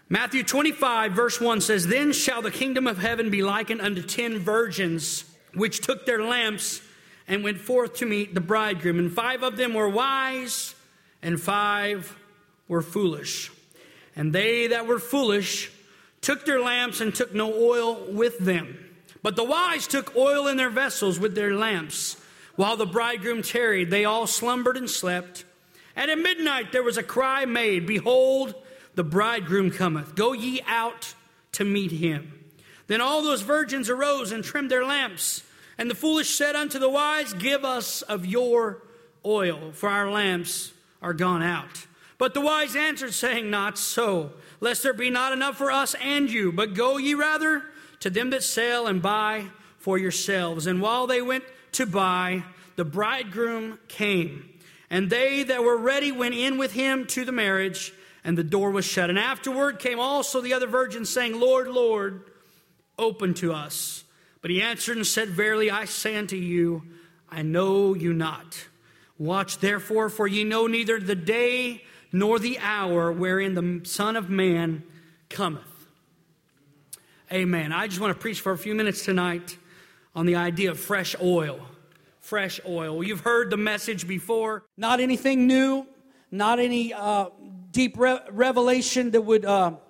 Matthew 25, verse 1 says, Then shall the kingdom of heaven be likened unto 10 virgins, which took their lamps and went forth to meet the bridegroom. And 5 of them were wise, and 5 were foolish. And they that were foolish took their lamps and took no oil with them. But the wise took oil in their vessels with their lamps. While the bridegroom tarried, they all slumbered and slept. And at midnight there was a cry made, Behold, the bridegroom cometh. Go ye out to meet him. Then all those virgins arose and trimmed their lamps. And the foolish said unto the wise, Give us of your oil, for our lamps are gone out. But the wise answered, saying, Not so, lest there be not enough for us and you. But go ye rather to them that sell and buy for yourselves. And while they went to buy, the bridegroom came. And they that were ready went in with him to the marriage, and the door was shut. And afterward came also the other virgins, saying, Lord, Lord, open to us. But he answered and said, Verily I say unto you, I know you not. Watch therefore, for ye know neither the day nor the hour wherein the Son of Man cometh. Amen. I just want to preach for a few minutes tonight on the idea of fresh oil. Fresh oil. You've heard the message before. Not anything new. Not any deep revelation that would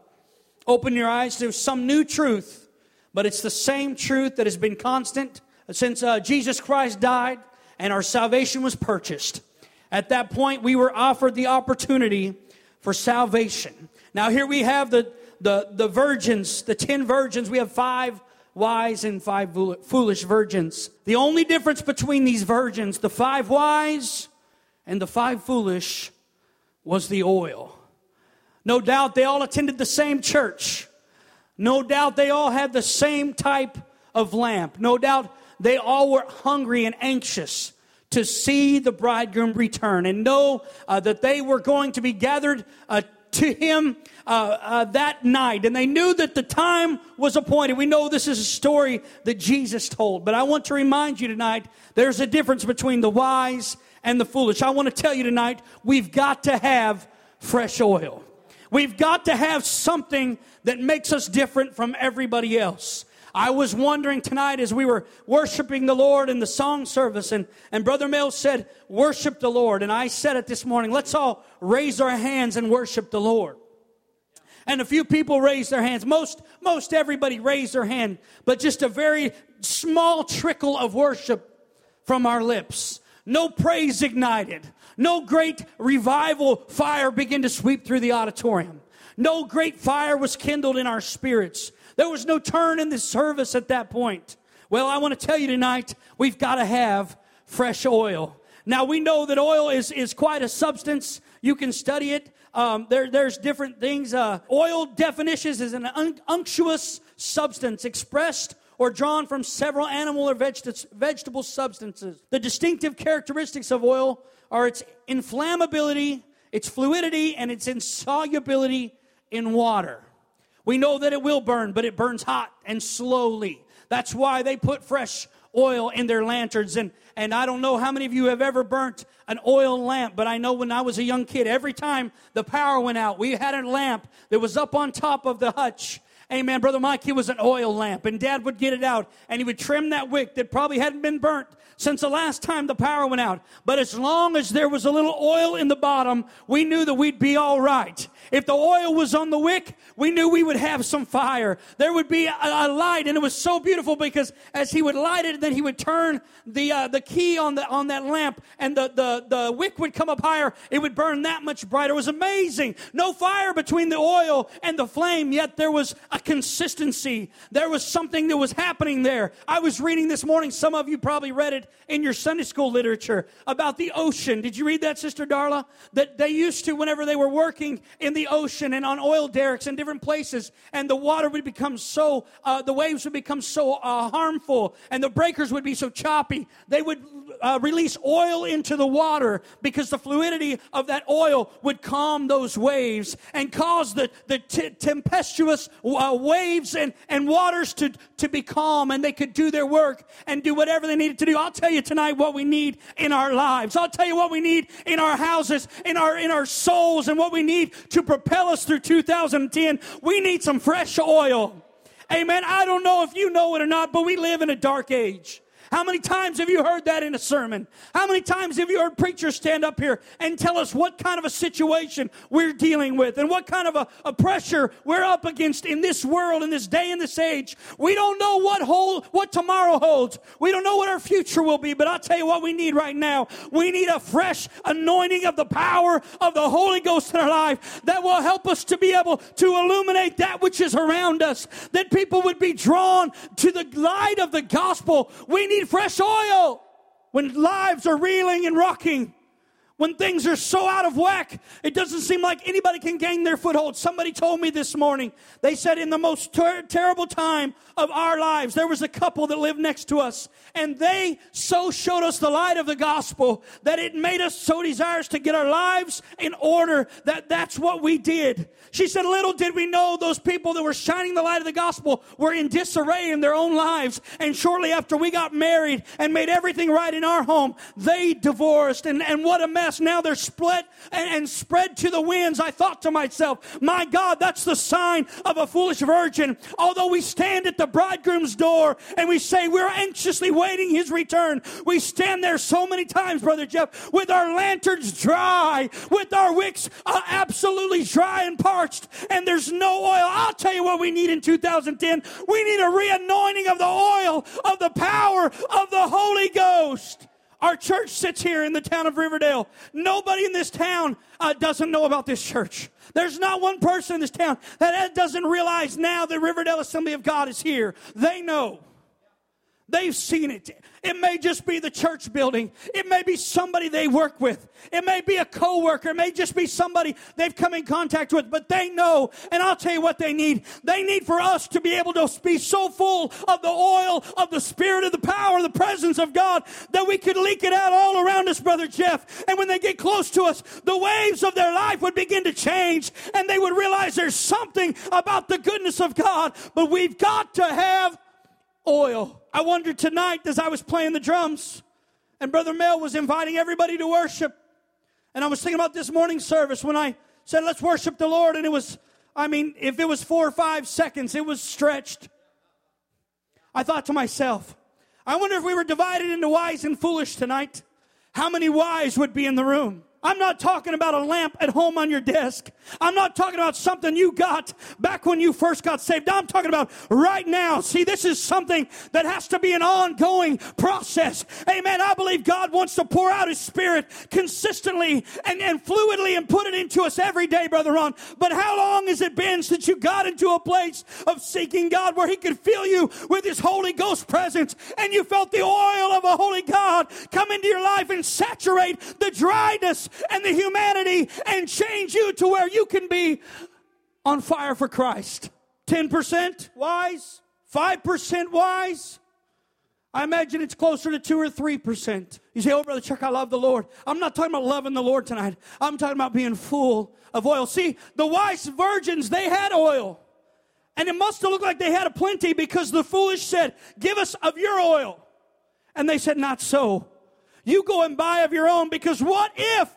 open your eyes to some new truth. But it's the same truth that has been constant since Jesus Christ died and our salvation was purchased. At that point, we were offered the opportunity for salvation. Now here we have the virgins, the 10 virgins. We have 5 wise and 5 foolish virgins. The only difference between these virgins, the 5 wise and the 5 foolish, was the oil. No doubt they all attended the same church. No doubt they all had the same type of lamp. No doubt they all were hungry and anxious to see the bridegroom return and know that they were going to be gathered to him that night. And they knew that the time was appointed. We know this is a story that Jesus told. But I want to remind you tonight, there's a difference between the wise and the foolish. I want to tell you tonight, we've got to have fresh oil. We've got to have something that makes us different from everybody else. I was wondering tonight as we were worshiping the Lord in the song service, and Brother Mel said, worship the Lord. And I said it this morning, let's all raise our hands and worship the Lord. And a few people raised their hands. Most everybody raised their hand, but just a very small trickle of worship from our lips. No praise ignited. No great revival fire began to sweep through the auditorium. No great fire was kindled in our spirits. There was no turn in the service at that point. Well, I want to tell you tonight, we've got to have fresh oil. Now, we know that oil is quite a substance. You can study it. There's different things. Oil definitions is an unctuous substance expressed or drawn from several animal or vegetable substances. The distinctive characteristics of oil are its inflammability, its fluidity, and its insolubility in water. We know that it will burn, but it burns hot and slowly. That's why they put fresh oil in their lanterns. And I don't know how many of you have ever burnt an oil lamp, but I know when I was a young kid, every time the power went out, we had a lamp that was up on top of the hutch. Amen. Brother Mike, it was an oil lamp, and Dad would get it out, and he would trim that wick that probably hadn't been burnt since the last time the power went out. But as long as there was a little oil in the bottom, we knew that we'd be all right. If the oil was on the wick, we knew we would have some fire. There would be a light, and it was so beautiful because as he would light it, then he would turn the key on that lamp, and the wick would come up higher. It would burn that much brighter. It was amazing. No fire between the oil and the flame, yet there was a consistency. There was something that was happening there. I was reading this morning, some of you probably read it in your Sunday school literature, about the ocean. Did you read that, Sister Darla? That they used to, whenever they were working in the ocean and on oil derricks in different places, and the water would become so, the waves would become so harmful, and the breakers would be so choppy, they would release oil into the water, because the fluidity of that oil would calm those waves and cause the tempestuous waves and waters to be calm, and they could do their work and do whatever they needed to do. I'll tell you tonight what we need in our lives. I'll tell you what we need in our houses, in our souls, and what we need to propel us through 2010. We need some fresh oil. Amen. I don't know if you know it or not, but we live in a dark age. How many times have you heard that in a sermon? How many times have you heard preachers stand up here and tell us what kind of a situation we're dealing with and what kind of a pressure we're up against in this world, in this day, in this age? We don't know what tomorrow holds. We don't know what our future will be, but I'll tell you what we need right now. We need a fresh anointing of the power of the Holy Ghost in our life that will help us to be able to illuminate that which is around us, that people would be drawn to the light of the gospel. We need fresh oil when lives are reeling and rocking, when things are so out of whack, it doesn't seem like anybody can gain their foothold. Somebody told me this morning, they said in the most terrible time of our lives, there was a couple that lived next to us, and they so showed us the light of the gospel that it made us so desirous to get our lives in order that that's what we did. She said, little did we know those people that were shining the light of the gospel were in disarray in their own lives. And shortly after we got married and made everything right in our home, they divorced. And what a mess. Now they're split and spread to the winds. I thought to myself, my God, that's the sign of a foolish virgin. Although we stand at the bridegroom's door and we say we're anxiously waiting his return, we stand there so many times, Brother Jeff, with our lanterns dry, with our wicks absolutely dry and parched, and there's no oil. I'll tell you what we need in 2010. We need a re-anointing of the oil, of the power of the Holy Ghost. Our church sits here in the town of Riverdale. Nobody in this town doesn't know about this church. There's not one person in this town that doesn't realize now that Riverdale Assembly of God is here. They know. They've seen it. It may just be the church building. It may be somebody they work with. It may be a coworker. It may just be somebody they've come in contact with. But they know, and I'll tell you what they need. They need for us to be able to be so full of the oil, of the Spirit, of the power, of the presence of God, that we could leak it out all around us, Brother Jeff. And when they get close to us, the waves of their life would begin to change, and they would realize there's something about the goodness of God. But we've got to have oil. I wondered tonight as I was playing the drums and Brother Mel was inviting everybody to worship, and I was thinking about this morning's service when I said let's worship the Lord, and it was, if it was 4 or 5 seconds, it was stretched. I thought to myself, I wonder if we were divided into wise and foolish tonight, how many wise would be in the room? I'm not talking about a lamp at home on your desk. I'm not talking about something you got back when you first got saved. I'm talking about right now. See, this is something that has to be an ongoing process. Amen. I believe God wants to pour out His Spirit consistently and fluidly and put it into us every day, Brother Ron. But how long has it been since you got into a place of seeking God where He could fill you with His Holy Ghost presence and you felt the oil of a holy God come into your life and saturate the dryness and the humanity and change you to where you can be on fire for Christ? 10% wise? 5% wise? I imagine it's closer to 2 or 3%. You say, oh, Brother Chuck, I love the Lord. I'm not talking about loving the Lord tonight. I'm talking about being full of oil. See, the wise virgins, they had oil. And it must have looked like they had a plenty, because the foolish said, give us of your oil. And they said, not so. You go and buy of your own, because what if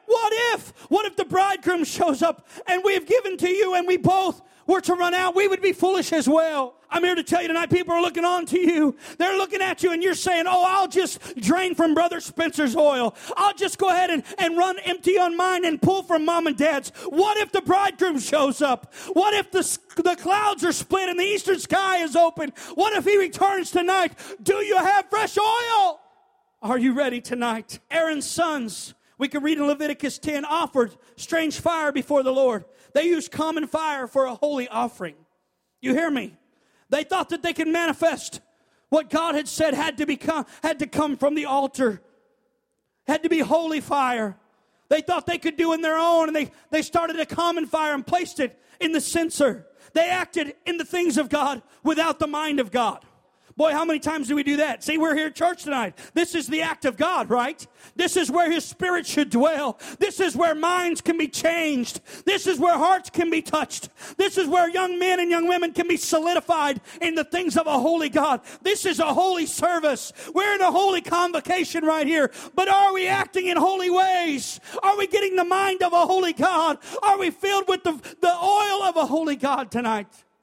the bridegroom shows up and we have given to you and we both were to run out? We would be foolish as well. I'm here to tell you tonight, people are looking on to you. They're looking at you and you're saying, oh, I'll just drain from Brother Spencer's oil. I'll just go ahead and run empty on mine and pull from Mom and Dad's. What if the bridegroom shows up? What if the clouds are split and the eastern sky is open? What if He returns tonight? Do you have fresh oil? Are you ready tonight? Aaron's sons, we can read in Leviticus 10, offered strange fire before the Lord. They used common fire for a holy offering. You hear me? They thought that they could manifest what God had said had to come from the altar. Had to be holy fire. They thought they could do in their own, and they started a common fire and placed it in the censer. They acted in the things of God without the mind of God. Boy, how many times do we do that? See, we're here at church tonight. This is the act of God, right? This is where His Spirit should dwell. This is where minds can be changed. This is where hearts can be touched. This is where young men and young women can be solidified in the things of a holy God. This is a holy service. We're in a holy convocation right here. But are we acting in holy ways? Are we getting the mind of a holy God? Are we filled with the oil of a holy God tonight?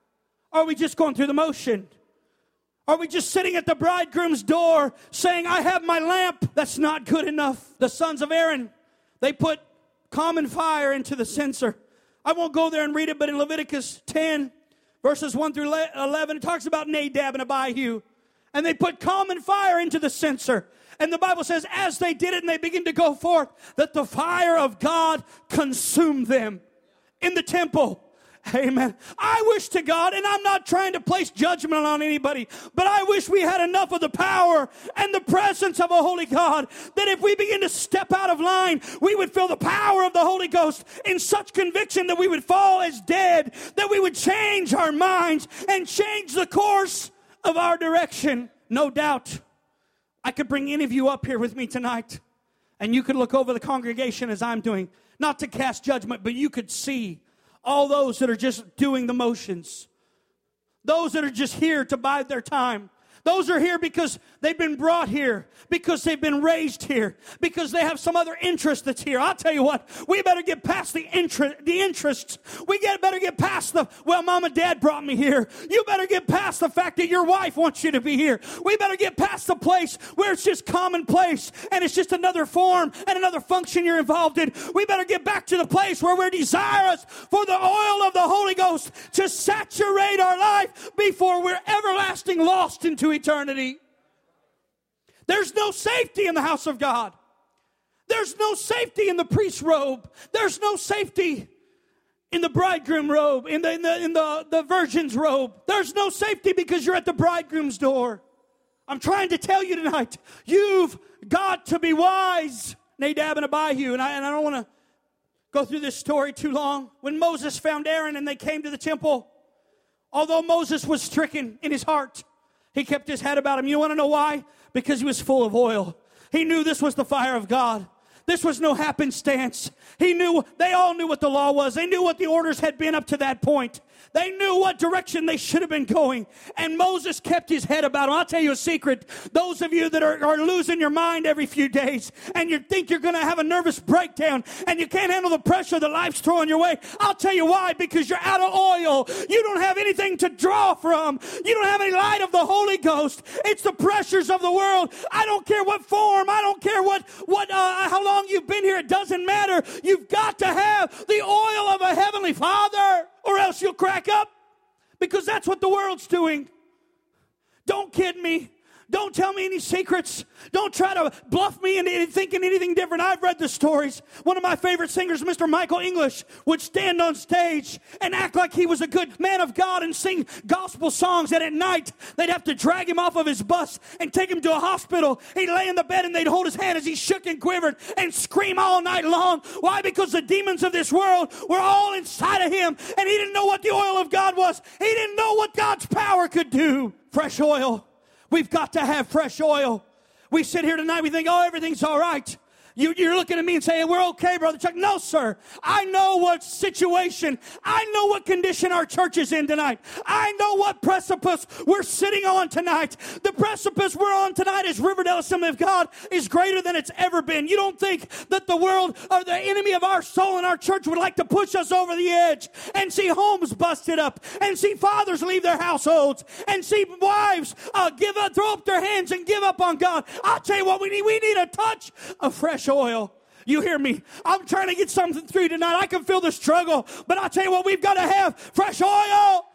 Are we just going through the motion? Are we just sitting at the bridegroom's door saying, I have my lamp? That's not good enough. The sons of Aaron, they put common fire into the censer. I won't go there and read it, but in Leviticus 10, verses 1 through 11, it talks about Nadab and Abihu. And they put common fire into the censer. And the Bible says, as they did it and they began to go forth, that the fire of God consumed them in the temple. Amen. I wish to God, and I'm not trying to place judgment on anybody, but I wish we had enough of the power and the presence of a holy God that if we begin to step out of line, we would feel the power of the Holy Ghost in such conviction that we would fall as dead, that we would change our minds and change the course of our direction. No doubt, I could bring any of you up here with me tonight, and you could look over the congregation as I'm doing, not to cast judgment, but you could see all those that are just doing the motions. Those that are just here to bide their time. Those are here because they've been brought here, because they've been raised here, because they have some other interest that's here. I'll tell you what, we better get past the interests. Better get past well, Mom and Dad brought me here. You better get past the fact that your wife wants you to be here. We better get past the place where it's just commonplace and it's just another form and another function you're involved in. We better get back to the place where we're desirous for the oil of the Holy Ghost to saturate our life before we're everlasting lost into eternity. There's no safety in the house of God. There's no safety in the priest's robe. There's no safety in the bridegroom robe, in the virgin's robe. There's no safety because you're at the bridegroom's door. I'm trying to tell you tonight, you've got to be wise. Nadab and Abihu, and I don't want to go through this story too long. When Moses found Aaron and they came to the temple, although Moses was stricken in his heart, he kept his head about him. You want to know why? Because he was full of oil. He knew this was the fire of God. This was no happenstance. They all knew what the law was. They knew what the orders had been up to that point. They knew what direction they should have been going. And Moses kept his head about him. I'll tell you a secret. Those of you that are losing your mind every few days and you think you're going to have a nervous breakdown and you can't handle the pressure that life's throwing your way, I'll tell you why. Because you're out of oil. You don't have anything to draw from. You don't have any light of the Holy Ghost. It's the pressures of the world. I don't care what form. I don't care how long you've been here. It doesn't matter. You've got to have the oil of a heavenly Father, or else you'll crack up, because that's what the world's doing. Don't kid me. Don't tell me any secrets. Don't try to bluff me into thinking anything different. I've read the stories. One of my favorite singers, Mr. Michael English, would stand on stage and act like he was a good man of God and sing gospel songs. And at night, they'd have to drag him off of his bus and take him to a hospital. He'd lay in the bed and they'd hold his hand as he shook and quivered and scream all night long. Why? Because the demons of this world were all inside of him. And he didn't know what the oil of God was. He didn't know what God's power could do. Fresh oil. We've got to have fresh oil. We sit here tonight, we think, oh, everything's all right. You're looking at me and saying, we're okay, Brother Chuck. No, sir. I know what situation, I know what condition our church is in tonight. I know what precipice we're sitting on tonight. The precipice we're on tonight as Riverdale Assembly of God is greater than it's ever been. You don't think that the world or the enemy of our soul and our church would like to push us over the edge and see homes busted up and see fathers leave their households and see wives throw up their hands and give up on God. I'll tell you what we need. We need a touch of fresh oil. You hear me? I'm trying to get something through tonight. I can feel the struggle, but I'll tell you what, we've got to have fresh oil.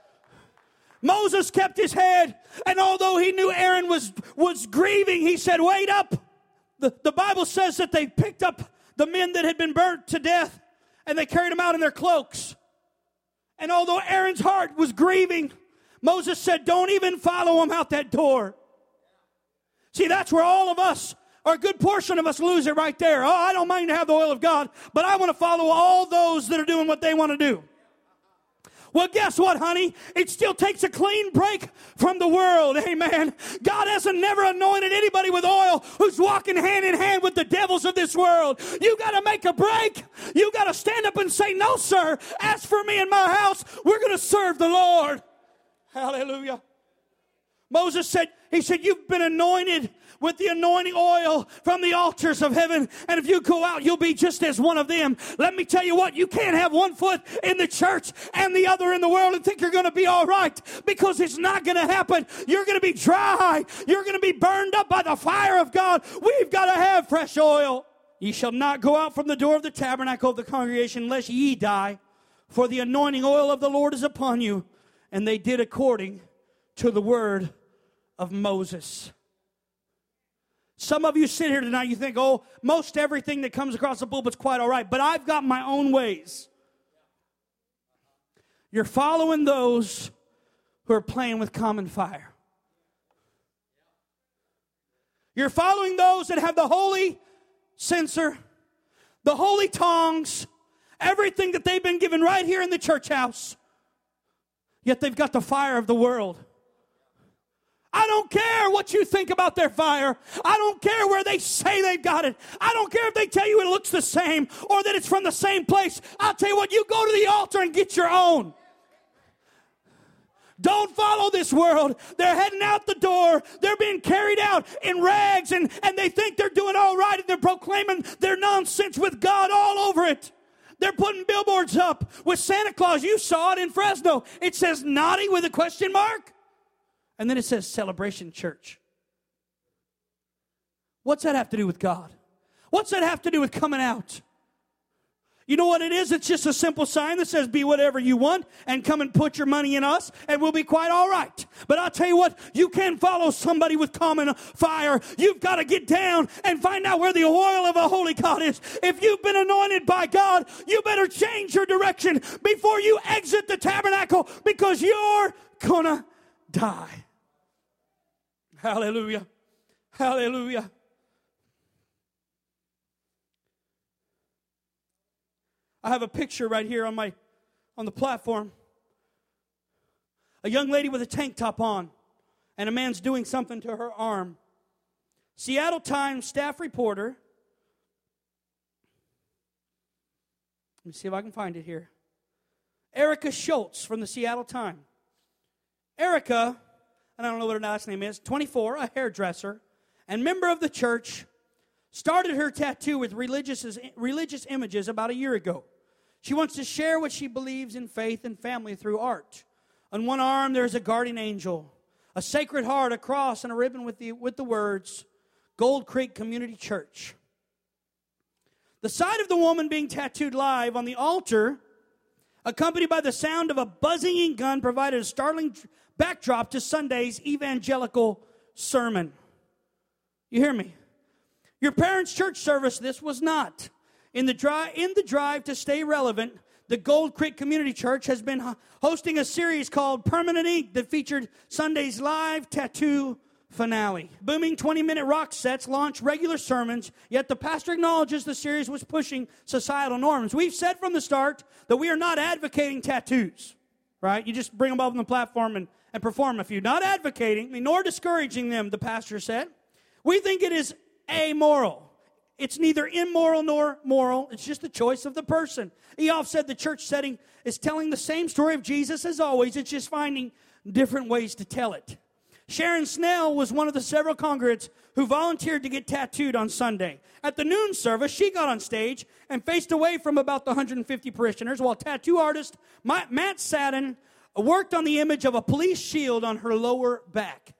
Moses kept his head, and although he knew Aaron was grieving, he said, wait up. The Bible says that they picked up the men that had been burnt to death, and they carried them out in their cloaks. And although Aaron's heart was grieving, Moses said, don't even follow him out that door. See, that's where all of us, or a good portion of us, lose it right there. Oh, I don't mind to have the oil of God, but I want to follow all those that are doing what they want to do. Well, guess what, honey? It still takes a clean break from the world. Amen. God hasn't never anointed anybody with oil who's walking hand in hand with the devils of this world. You got to make a break. You got to stand up and say, no, sir. As for me and my house, we're going to serve the Lord. Hallelujah. Moses said, you've been anointed with the anointing oil from the altars of heaven. And if you go out, you'll be just as one of them. Let me tell you what, you can't have one foot in the church and the other in the world and think you're going to be all right, because it's not going to happen. You're going to be dry. You're going to be burned up by the fire of God. We've got to have fresh oil. Ye shall not go out from the door of the tabernacle of the congregation lest ye die, for the anointing oil of the Lord is upon you. And they did according to the word of Moses. Some of you sit here tonight, you think, oh, most everything that comes across the pulpit's quite all right, but I've got my own ways. You're following those who are playing with common fire. You're following those that have the holy censer, the holy tongs, everything that they've been given right here in the church house, yet they've got the fire of the world. I don't care what you think about their fire. I don't care where they say they've got it. I don't care if they tell you it looks the same or that it's from the same place. I'll tell you what, you go to the altar and get your own. Don't follow this world. They're heading out the door. They're being carried out in rags, and they think they're doing all right, and they're proclaiming their nonsense with God all over it. They're putting billboards up with Santa Claus. You saw it in Fresno. It says naughty with a question mark. And then it says Celebration Church. What's that have to do with God? What's that have to do with coming out? You know what it is? It's just a simple sign that says, be whatever you want and come and put your money in us and we'll be quite all right. But I'll tell you what, you can't follow somebody with common fire. You've got to get down and find out where the oil of a holy God is. If you've been anointed by God, you better change your direction before you exit the tabernacle, because you're gonna die. Hallelujah. Hallelujah. I have a picture right here on the platform. A young lady with a tank top on, and a man's doing something to her arm. Seattle Times staff reporter. Let me see if I can find it here. Erica Schultz from the Seattle Times. Erica, and I don't know what her last name is, 24, a hairdresser, and member of the church, started her tattoo with religious images about a year ago. She wants to share what she believes in faith and family through art. On one arm, there's a guardian angel, a sacred heart, a cross, and a ribbon with the words, Gold Creek Community Church. The sight of the woman being tattooed live on the altar, accompanied by the sound of a buzzing gun, provided a startling backdrop to Sunday's evangelical sermon. You hear me? Your parents' church service, this was not. In the drive to stay relevant, the Gold Creek Community Church has been hosting a series called Permanent Ink that featured Sunday's live tattoo finale. Booming 20-minute rock sets launched regular sermons, yet the pastor acknowledges the series was pushing societal norms. We've said from the start that we are not advocating tattoos, right? You just bring them up on the platform and perform a few. Not advocating, nor discouraging them, the pastor said. We think it is amoral. It's neither immoral nor moral. It's just the choice of the person. Eoff said the church setting is telling the same story of Jesus as always. It's just finding different ways to tell it. Sharon Snell was one of the several congregants who volunteered to get tattooed on Sunday. At the noon service, she got on stage and faced away from about the 150 parishioners, while tattoo artist Matt Sadden worked on the image of a police shield on her lower back.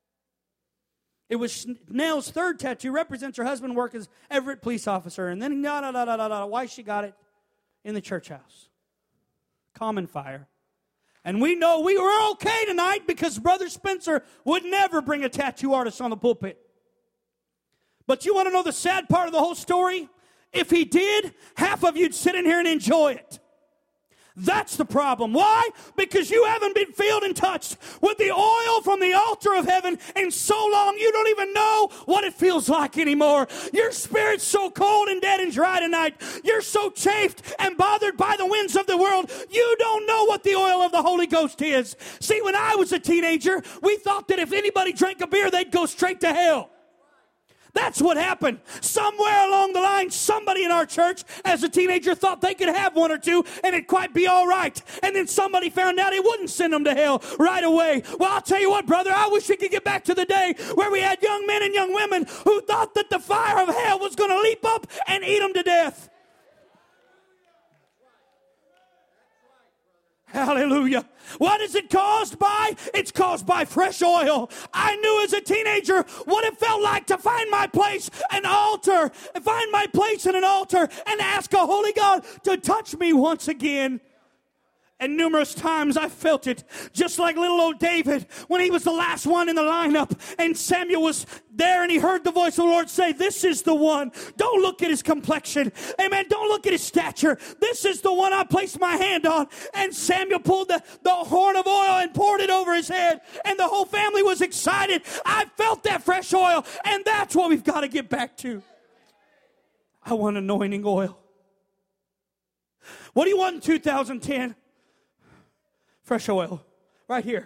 It was Snell's third tattoo, represents her husband work as Everett police officer. And then, why she got it in the church house. Common fire. And we know we were okay tonight because Brother Spencer would never bring a tattoo artist on the pulpit. But you want to know the sad part of the whole story? If he did, half of you'd sit in here and enjoy it. That's the problem. Why? Because you haven't been filled and touched with the oil from the altar of heaven in so long you don't even know what it feels like anymore. Your spirit's so cold and dead and dry tonight. You're so chafed and bothered by the winds of the world. You don't know what the oil of the Holy Ghost is. See, when I was a teenager, we thought that if anybody drank a beer, they'd go straight to hell. That's what happened. Somewhere along the line, somebody in our church as a teenager thought they could have one or two and it'd quite be all right. And then somebody found out it wouldn't send them to hell right away. Well, I'll tell you what, brother, I wish we could get back to the day where we had young men and young women who thought that the fire of hell was going to leap up and eat them to death. Hallelujah. What is it caused by? It's caused by fresh oil. I knew as a teenager what it felt like to find my place, an altar, find my place in an altar and ask a holy God to touch me once again. And numerous times I felt it, just like little old David when he was the last one in the lineup and Samuel was there and he heard the voice of the Lord say, this is the one. Don't look at his complexion. Amen. Don't look at his stature. This is the one I placed my hand on. And Samuel pulled the horn of oil and poured it over his head. And the whole family was excited. I felt that fresh oil. And that's what we've got to get back to. I want anointing oil. What do you want in 2010? Fresh oil. Right here.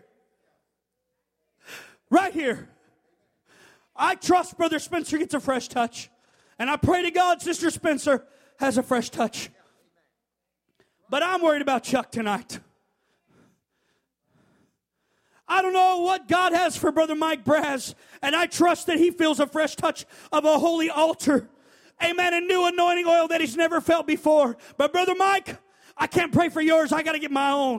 Right here. I trust Brother Spencer gets a fresh touch. And I pray to God Sister Spencer has a fresh touch. But I'm worried about Chuck tonight. I don't know what God has for Brother Mike Braz. And I trust that he feels a fresh touch of a holy altar. Amen. A new anointing oil that he's never felt before. But Brother Mike, I can't pray for yours. I got to get my own.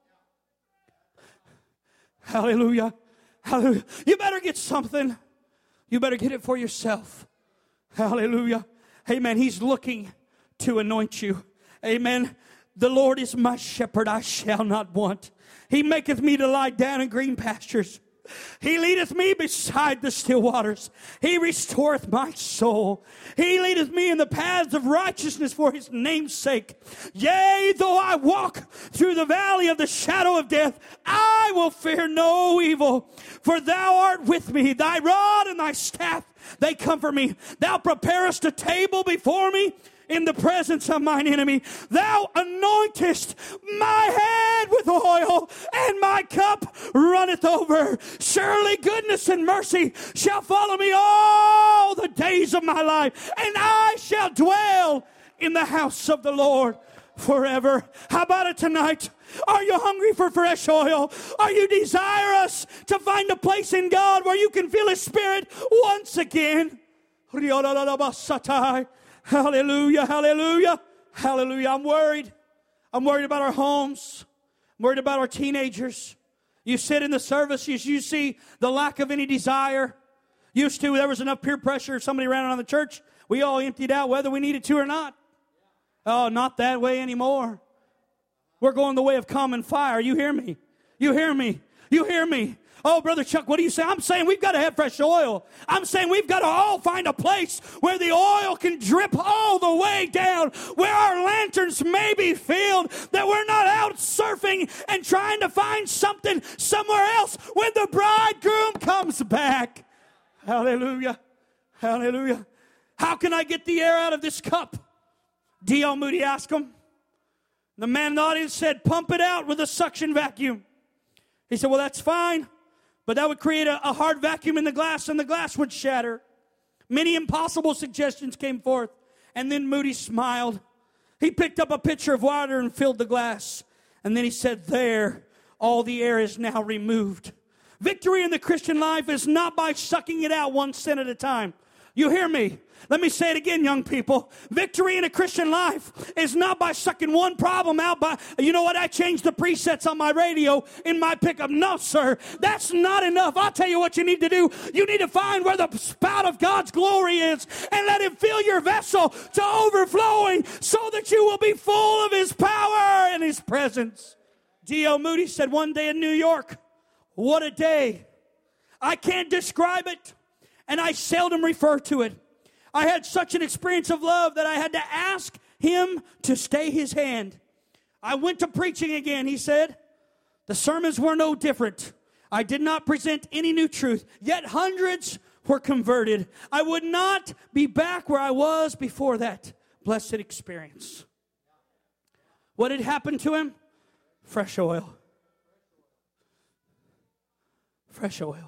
Hallelujah. Hallelujah. You better get something. You better get it for yourself. Hallelujah. Amen. He's looking to anoint you. Amen. The Lord is my shepherd, I shall not want. He maketh me to lie down in green pastures. He leadeth me beside the still waters. He restoreth my soul. He leadeth me in the paths of righteousness for his name's sake. Yea, though I walk through the valley of the shadow of death, I will fear no evil. For thou art with me. Thy rod and thy staff, they comfort me. Thou preparest a table before me in the presence of mine enemy. Thou anointest my head with oil, and my cup runneth over. Surely goodness and mercy shall follow me all the days of my life, and I shall dwell in the house of the Lord forever. How about it tonight? Are you hungry for fresh oil? Are you desirous to find a place in God where you can feel his spirit once again? Hallelujah, hallelujah, hallelujah. I'm worried. I'm worried about our homes. I'm worried about our teenagers. You sit in the service, you see the lack of any desire. Used to, there was enough peer pressure. If somebody ran around the church, we all emptied out whether we needed to or not. Oh, not that way anymore. We're going the way of common fire. You hear me? You hear me? You hear me? Oh, Brother Chuck, what do you say? I'm saying we've got to have fresh oil. I'm saying we've got to all find a place where the oil can drip all the way down, where our lanterns may be filled, that we're not out surfing and trying to find something somewhere else when the bridegroom comes back. Hallelujah. Hallelujah. How can I get the air out of this cup? D.L. Moody asked him. The man in the audience said, pump it out with a suction vacuum. He said, well, that's fine. But that would create a hard vacuum in the glass, and the glass would shatter. Many impossible suggestions came forth. And then Moody smiled. He picked up a pitcher of water and filled the glass. And then he said, there, all the air is now removed. Victory in the Christian life is not by sucking it out 1 cent at a time. You hear me? Let me say it again, young people. Victory in a Christian life is not by sucking one problem out by, you know what, I changed the presets on my radio in my pickup. No, sir, that's not enough. I'll tell you what you need to do. You need to find where the spout of God's glory is and let him fill your vessel to overflowing so that you will be full of his power and his presence. D.L. Moody said one day in New York, what a day. I can't describe it, and I seldom refer to it. I had such an experience of love that I had to ask him to stay his hand. I went to preaching again, he said. The sermons were no different. I did not present any new truth, yet hundreds were converted. I would not be back where I was before that blessed experience. What had happened to him? Fresh oil. Fresh oil.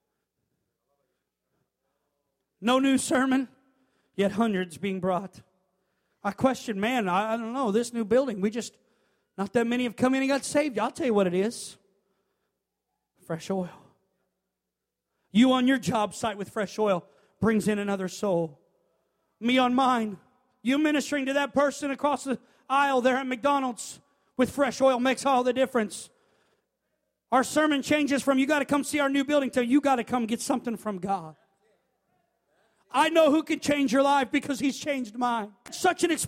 No new sermon, yet hundreds being brought. I questioned, man, I don't know, this new building, not that many have come in and got saved. I'll tell you what it is. Fresh oil. You on your job site with fresh oil brings in another soul. Me on mine. You ministering to that person across the aisle there at McDonald's with fresh oil makes all the difference. Our sermon changes from you got to come see our new building to you got to come get something from God. I know who can change your life because He's changed mine. Such an